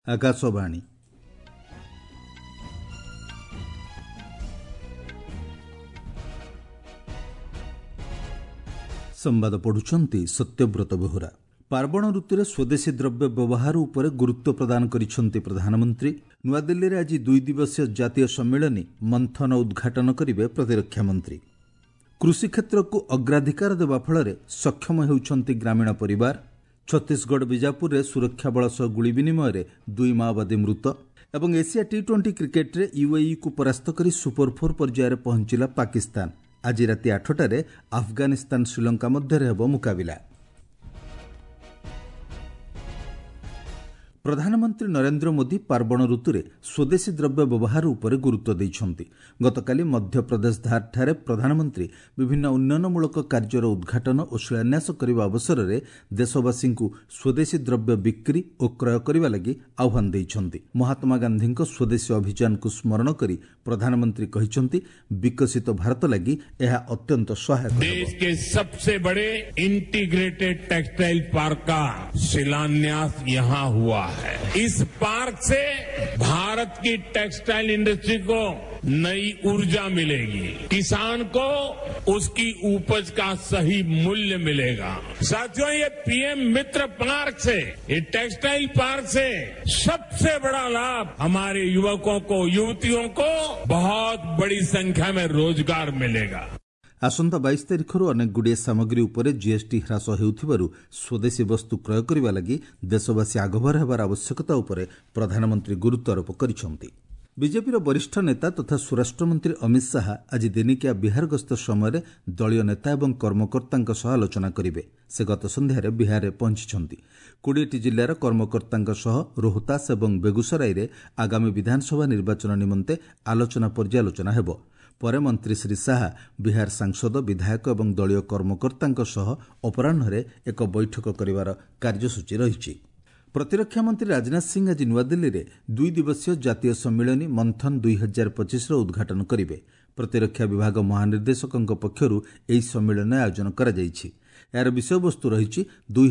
आकाशवाणी संवाद पढ़ुछंती सत्यव्रत बेहरा। पार्वण ऋतुरे स्वदेशी द्रव्य व्यवहार उपरे गुरुत्व प्रदान करिसेंती प्रधानमंत्री। नुआदिल्ली रे आज 2 दिवसीय जातीय सम्मेलन मंथन उद्घाटन करिवे प्रतिरक्षा मंत्री। कृषि क्षेत्र को अग्राधिकार देवा फल सक्षम होउछंती ग्रामीण परिवार। छत्तीसगढ़ बीजापुर रे सुरक्षा बल सह गुली विनिमय रे 2 माओवादी मृत। एवं एशिया T20 क्रिकेट रे UAE को परास्त करी सुपर 4 पर्यायर पहुंचिला पाकिस्तान। आज राति 8टारे अफगानिस्तान श्रीलंका मध्य हेब मुकाबिला। प्रधानमंत्री नरेंद्र मोदी पार्वण ऋतुरे स्वदेशी द्रव्य व्यवहार उपरे गुरुत्व देइछंती। गतकाली मध्य प्रदेश धारठारे प्रधानमंत्री विभिन्न उन्नयनमूलक कार्यर उद्घाटन और शिलान्यास करने अवसर में देशवासी को स्वदेशी द्रव्य बिक्री और क्रय करने लगी आह्वान देइछंती। महात्मा गांधी स्वदेशी अभियान को स्मरण करी प्रधानमंत्री कहिछंती विकसित भारत लगी यह अत्यंत सहायक। देश के सबसे बड़े इंटीग्रेटेड टेक्सटाइल पार्क का शिलान्यास यहां हुआ है। इस पार्क से भारत की टेक्सटाइल इंडस्ट्री को नई ऊर्जा मिलेगी, किसान को उसकी उपज का सही मूल्य मिलेगा। साथियों, ये पीएम मित्र पार्क से, ये टेक्सटाइल पार्क से सबसे बड़ा लाभ हमारे युवकों को, युवतियों को बहुत बड़ी संख्या में रोजगार मिलेगा। आसंता 22 तारिखर अनेक गुड़िया सामग्री उपरे जीएसटी ह्रास हेउथिबारु स्वदेशी वस्तु क्रय करबा लगी देशवासी आगभर हेबार आवश्यकता उपरे प्रधानमंत्री गुरुत्व आरोप करिसेंती। बीजेपीर वरिष्ठ नेता तथा स्वराष्ट्र मंत्री अमित शाह आज दिनिकिया बिहार गस्त समय दलीय नेता और कर्मकर्ता सह आलोचना करेंगे। से गत संध्यार बिहार में पहुंची 20टी जिलार कर्मकर्ता सह रोहतास और बेगुसराई में आगामी विधानसभा निर्वाचन निमंते आलोचना पर्यालोचना हेब। परे मंत्री श्री शाह बिहार सांसद, विधायक और दलीय कर्मकर्ता सह अपराह्न एक बैठक करिवार कार्यसूची रही। प्रतिरक्षा मंत्री राजनाथ सिंह आज नुआदिल्ली रे 2 दिवसीय जातीय सम्मेलन मंथन 2025 उद्घाटन करिवे। प्रतिरक्षा विभाग महानिर्देशकों पक्षरु एही सम्मेलन आयोजन करा जायछि। यार विषयवस्तु रही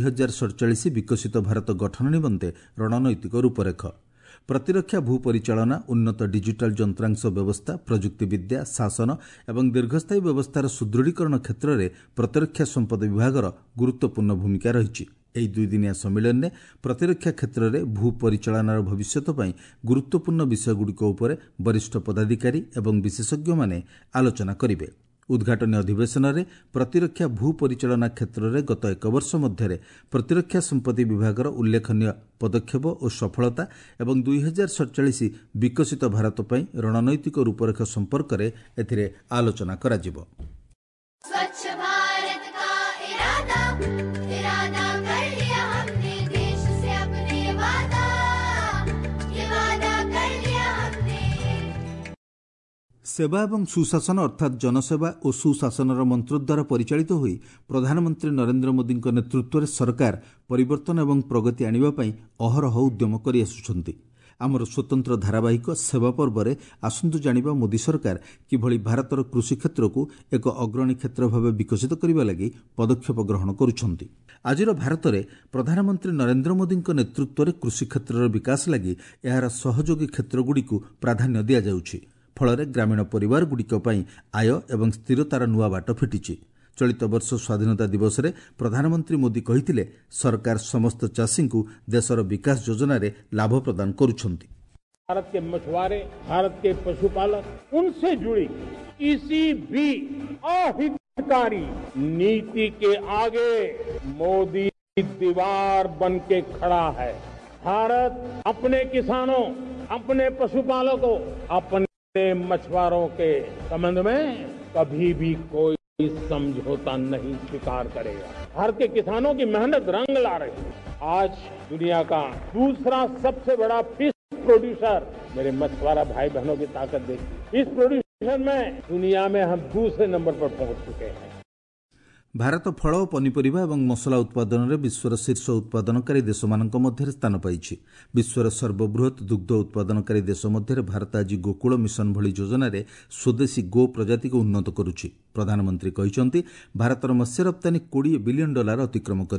2047 विकसित भारत गठन निमंते रणनैतिक रूपरेख। प्रतिरक्षा भू परिचालना, उन्नत डिजिटल यंत्रांश व्यवस्था, प्रजुक्ति विद्या, शासन एवं दीर्घस्थायी व्यवस्थार सुदृढ़ीकरण क्षेत्र में प्रतिरक्षा संपद विभागर गुरुत्वपूर्ण भूमिका रही। ଏହି 2 ଦିନିଆ ସମ୍ମିଳନୀରେ ପ୍ରତିରକ୍ଷା କ୍ଷେତ୍ରରେ ଭୂ ପରିଚାଳନାର ଭବିଷ୍ୟତ ପାଇଁ ଗୁରୁତ୍ୱପୂର୍ଣ୍ଣ ବିଷୟଗୁଡ଼ିକ ଉପରେ ବରିଷ୍ଠ ପଦାଧିକାରୀ ଏବଂ ବିଶେଷଜ୍ଞମାନେ ଆଲୋଚନା କରିବେ। ଉଦ୍ଘାଟନୀ ଅଧିବେଶନରେ ପ୍ରତିରକ୍ଷା ଭୂ ପରିଚାଳନା କ୍ଷେତ୍ରରେ ଗତ 1 ବର୍ଷ ମଧ୍ୟରେ ପ୍ରତିରକ୍ଷା ସମ୍ପତ୍ତି ବିଭାଗର ଉଲ୍ଲେଖନୀୟ ପଦକ୍ଷେପ ଓ ସଫଳତା ଏବଂ 2047 ବିକଶିତ ଭାରତ ପାଇଁ ରଣନୈତିକ ରୂପରେଖ ସମ୍ପର୍କରେ ଏଥିରେ ଆଲୋଚନା କରାଯିବ। सेवा एवं सुशासन अर्थात जनसेवा और सुशासनर मंत्र द्वारा परिचालित होई प्रधानमंत्री नरेंद्र मोदी नेतृत्व में सरकार परिवर्तन एवं प्रगति आनिबा पई अहरह उद्यम करि आसुछंती। आमर स्वतंत्र धारावाहिक सेवा पर्व में आसंतु जानिबा मोदी सरकार किभली भारतर कृषि क्षेत्र को एक अग्रणी क्षेत्र भाव विकसित करने लगी पदक्षेप ग्रहण करुछंती। आजिर भारत में प्रधानमंत्री नरेंद्र मोदी नेतृत्व में कृषि क्षेत्र विकास लगी यार सहयोगी क्षेत्रगुड़ी को प्राधान्य दिया जाउछि। फल ग्रामीण परिवार गुड़िक आय एवं स्थिरतार नुआ बाट फिटिछि। चलित वर्ष स्वाधीनता दिवस में प्रधानमंत्री मोदी कहिथिले सरकार समस्त चाषी को देशर विकास योजना रे लाभ प्रदान करुछंती। भारत के मछुआरे, भारत के पशुपालक, उनसे जुड़ी किसी भी अहितकारी नीति के आगे मोदी दीवार बन के खड़ा है। भारत अपने किसानों, अपने पशुपालकों, अपने मछुआरों के संबंध में कभी भी कोई समझौता नहीं स्वीकार करेगा। भारत के किसानों की मेहनत रंग ला रही है। आज दुनिया का दूसरा सबसे बड़ा फिश प्रोड्यूसर, मेरे मछुआरा भाई बहनों की ताकत देखिए। इस प्रोड्यूसर में दुनिया में हम दूसरे नंबर पर पहुंच चुके हैं। भारत फल और पनीपरिया और मसला उत्पादन में विश्वर शीर्ष उत्पादनकारी देश मध्य स्थान पाई। विश्वर सर्वबृहत दुग्ध उत्पादनकारी देश मध्य भारत आज गोकुल मिशन भली योजना रे स्वदेशी गो प्रजाति को उन्नत करुछि। प्रधानमंत्री कहिसंती भारतर मत्स्य रप्तानी $20 बिलियन अतिक्रम करिछि।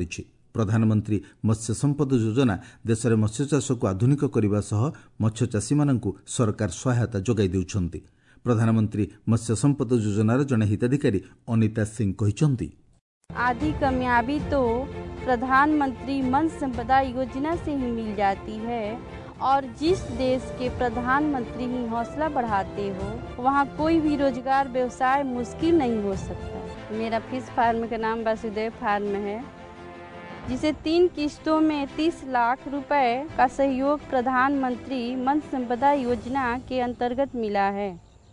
प्रधानमंत्री मत्स्य संपद योजना देश में मत्स्य चाष को आधुनिक करने सह मत्स्यचाषी मानू सरकार सहायता जोगाई देउछंती। प्रधानमंत्री मत्स्य संपद योजनार जड़े हिताधिकारी अनिता सिंह कहते आधी कामयाबी तो प्रधानमंत्री मत्स्य संपदा योजना से ही मिल जाती है और जिस देश के प्रधानमंत्री ही हौसला बढ़ाते हो वहाँ कोई भी रोजगार व्यवसाय मुश्किल नहीं हो सकता। मेरा फिश फार्म का नाम वासुदेव फार्म है, जिसे 3 किस्तों में 30 लाख रुपए का सहयोग प्रधानमंत्री मत्स्य संपदा योजना के अंतर्गत मिला है।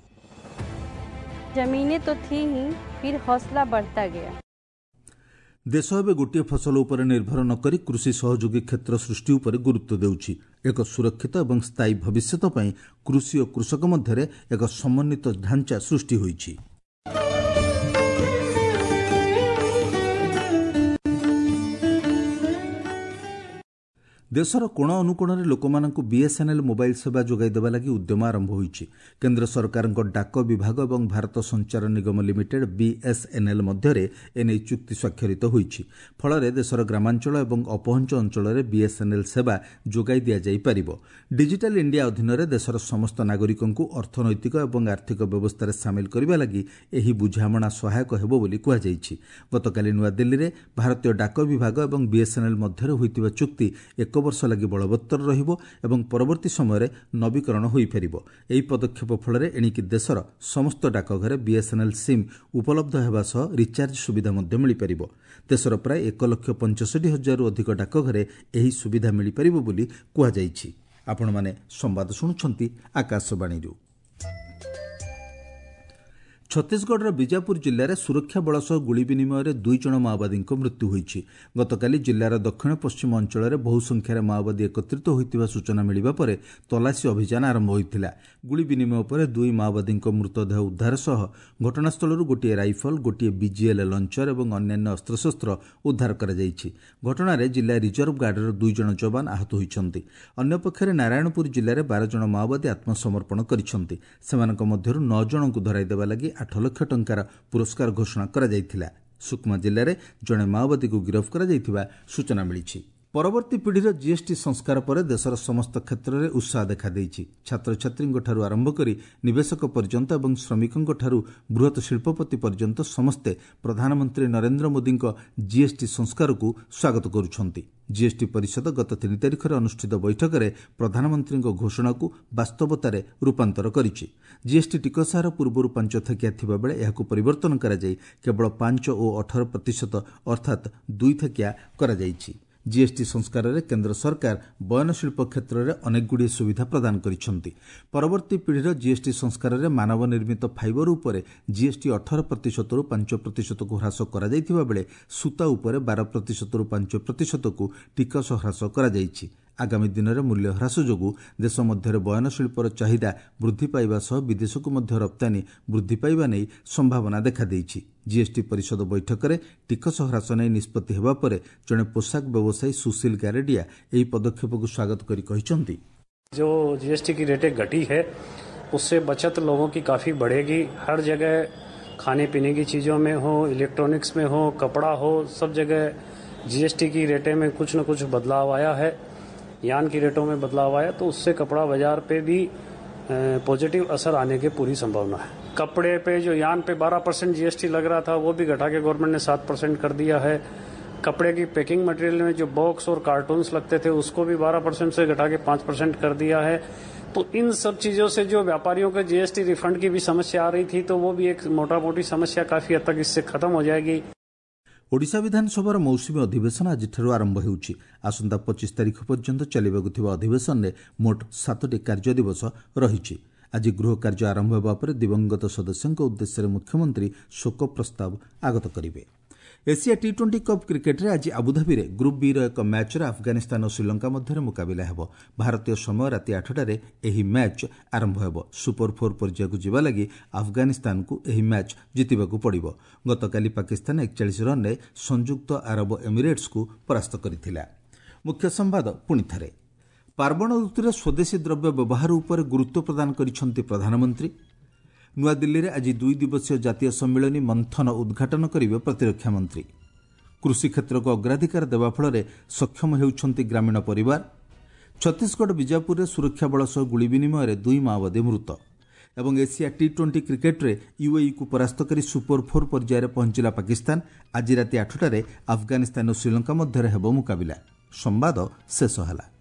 जमीनें तो थी ही, फिर हौसला बढ़ता गया। देश एवं गोटे फसल उपर निर्भर न करी कृषि सहयोगी क्षेत्र सृष्टि उपर गुरुत्व देउछि। एक सुरक्षित और स्थायी भविष्य पई कृषि और कृषक मध्य एक समन्वित ढांचा सृष्टि होइछि। देशर कोण अनुकोण लोकमानंकु बीएसएनएल मोबाइल सेवा जोगाई देवा लगी उद्यम आरंभ होइछि। केंद्र सरकार डाक विभाग और भारत संचार निगम लिमिटेड बीएसएनएल मध्य एने चुक्ति स्वाक्षरित होइछि। फल देशर ग्रामांचल और अपहंच अंचल में बीएसएनएल सेवा जोगाई दिया जाई परिबो। डिजिटल इंडिया अधीन देशर समस्त नागरिकों अर्थनैतिक और आर्थिक व्यवस्था सामिल करने लगी एही बुझामणा सहायक हेबो बोली कुहाଯାଇଛି। गतकाली नुआदिल्ली में भारतीय डाक विभाग और बीएसएनएल मध्य होइतिबा चुक्ति 1 वर्ष लगी बलवत्तर रहिबो एवं परवर्ती समय नवीकरण होई परिबो। एही पदक्षेप फल एणिकी देशर समस्त डाकघरे बीएसएनएल सिम उपलब्ध हेबा सह रिचार्ज सुविधा मध्य मिली परिबो। देशर प्राय 1,65,000 अधिक डाकघरे एही सुविधा मिली परिबो बोली कुहाଯାଇଛି। आपण माने संवाद सुनुछंती आकाशवाणी। छत्तीसगढ़ बीजापुर जिले में सुरक्षा बल सह गुली विनिमय 2 जन माओवादी मृत्यु होइछि। गतकाली जिलार दक्षिण पश्चिम अंचल में बहु संख्यार माओवादी एकत्रित होइतिबा सूचना मिलिबा परे तलाशी अभियान आरंभ होइतिला। गुली विनिमय पर 2 माओवादी मृतदेह उद्धार सह घटनास्थल गोटे राइफल, गोटे बीजीएल लंचर और अन्य अस्त्रशस्त्र उद्धार करा जाइछि। घटनारे जिला रिजर्व गार्डर 2 जन जवान आहत होइछन्ति। अन्य पक्षरे नारायणपुर जिले में 12 जन माओवादी आत्मसमर्पण करिछन्ति। सेमानक मध्यरु 9 जन को धराई देबा लागि 8 लाख टंकार पुरस्कार घोषणा करा जाइथिला। सुकमा जिले में जड़े माओवादी को गिरफ्त करा जाइथिबा सूचना मिली। परवर्ती पीढ़ीर जीएसटी संस्कार पर देशर समस्त क्षेत्र में उत्साह देखा देइछि। छात्र छात्री ठारू आरंभ करी निवेशक पर्यंत और श्रमिकों ठारू बृहत शिल्पपति पर्यंत समस्ते प्रधानमंत्री नरेंद्र मोदी जीएसटी संस्कार को स्वागत करुछन्ति। जीएसटी परिषद गत 3 तारिख में अनुष्ठित बैठक में प्रधानमंत्री घोषणा को वास्तवतार रूपांतर करिछि। जीएसटी टिकस हार पूर्व 5 थकिया थिबा बेले एहाकु परिवर्तन करा जाई केवल 5 और 18% अर्थात 2 थकिया करा जाइछि। जीएसटी संस्कार में केंद्र सरकार बयन शिल्प क्षेत्र में अनेक गुड़िए सुविधा प्रदान करिसेंति। परवर्ती पीढ़ीर जीएसटी संस्कार में मानव निर्मित फाइबर उपर जीएसटी 18% रु 5% को ह्रास करा जाइथिबा बेले सूता उपर 12% रु 5% को टिकस ह्रास करा जाइछि। आगामी दिन में मूल्य ह्रास जोगु देश मध्य बयन शिल्पर चाहिदा वृद्धि पाइबा सह विदेश को मध्य रप्तानी वृद्धि पाइबा नहीं संभावना देखा देइछि। जीएसटी परिषद बैठक में टिकस ह्रास नहीं निष्पत्ति हेबा परे जड़े पोशाक व्यवसायी सुशील गारेडिया एही पदक्षेप को स्वागत करी कहिसंति। जो जीएसटी की रेटें घटी है उससे बचत लोगों की काफी बढ़ेगी। हर जगह खाने पीने की चीजों में हो, इलेक्ट्रॉनिक्स में हो, कपड़ा हो, सब जगह जीएसटी की रेटें में कुछ न कुछ बदलाव आया है। यान की रेटों में बदलाव आया तो उससे कपड़ा बाजार पे भी पॉजिटिव असर आने की पूरी संभावना है। कपड़े पे जो यान पे 12% जीएसटी लग रहा था वो भी घटा के गवर्नमेंट ने 7% कर दिया है। कपड़े की पैकिंग मटेरियल में जो बॉक्स और कार्टून्स लगते थे उसको भी 12% से घटा के 5% कर दिया है। तो इन सब चीजों से जो व्यापारियों के जीएसटी रिफंड की भी समस्या आ रही थी तो वो भी एक मोटा मोटी समस्या काफी हद तक इससे खत्म हो जाएगी। ओडिशा विधानसभार मौसुमी अधिवेशन आज आरंभ होउछि। आसंता 25 तारिख पर्यंत चलिबाकु थिबा अधिवेशन में मोट 7टी कार्य दिवस रहिछि। आज गृह कार्य आरंभ हेबा पर दिवंगत सदस्यଙ୍କ उद्देश्य मुख्यमंत्री शोक प्रस्ताव आगत करिवे। एशिया टी20 कप क्रिकेट रे आज आबुधाबी रे ग्रुप बी रो एक मैच रे अफगानिस्तान और श्रीलंका मध्य मुकाबला हेबो। भारतीय समय राति 8टारे एही मैच आरंभ हेबो। सुपर 4 पर्याय को जिबा लागि अफगानिस्तान को एही मैच जितिबाकू पड़िबो। गतकाली पाकिस्तान 41 रन रे संयुक्त अरब एमिरेट्स को परास्त करिथिला। मुख्य संवाद पुनि थरे। पार्वण ऋतुरे स्वदेशी द्रव्य व्यवहार उपर गुरुत्व प्रदान करिसंति प्रधानमंत्री। नुआदिल्ली में आज 2 दिवसीय जातीय सम्मेलन मंथन उद्घाटन करेंगे प्रतिरक्षा मंत्री। कृषि क्षेत्र को अग्राधिकार देवा फल सक्षम होउछंती ग्रामीण परिवार। छत्तीसगढ़ बीजापुर सुरक्षा बल सह गुली विनिमय 2 माओवादी मृत। एवं एशिया T20 क्रिकेट रे यूएई को परास्त कर सुपर 4 पर्यायर पहुंचला पाकिस्तान। आज राति 8टारे अफगानिस्तान और श्रीलंका मध्य हेब मुकाबिला। संवाद शेष होला।